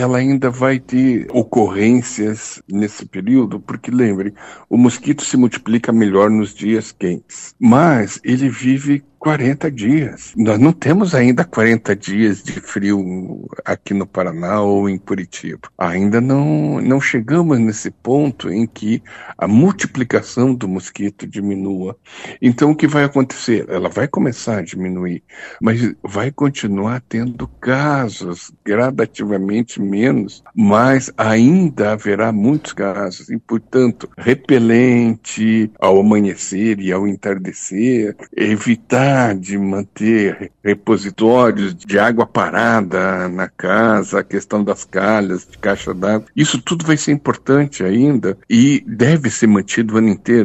ela ainda vai ter ocorrências nesse período, porque lembre, o mosquito se multiplica melhor nos dias quentes, mas ele vive 40 dias. Nós não temos ainda 40 dias de frio aqui no Paraná ou em Curitiba. Ainda não chegamos nesse ponto em que a multiplicação do mosquito diminua. Então, o que vai acontecer? Ela vai começar a diminuir, mas vai continuar tendo casos, gradativamente menos, mas ainda haverá muitos casos. E, portanto, repelente ao amanhecer e ao entardecer, evitar de manter repositórios de água parada na casa, a questão das calhas, de caixa d'água. Isso tudo vai ser importante ainda e deve ser mantido o ano inteiro.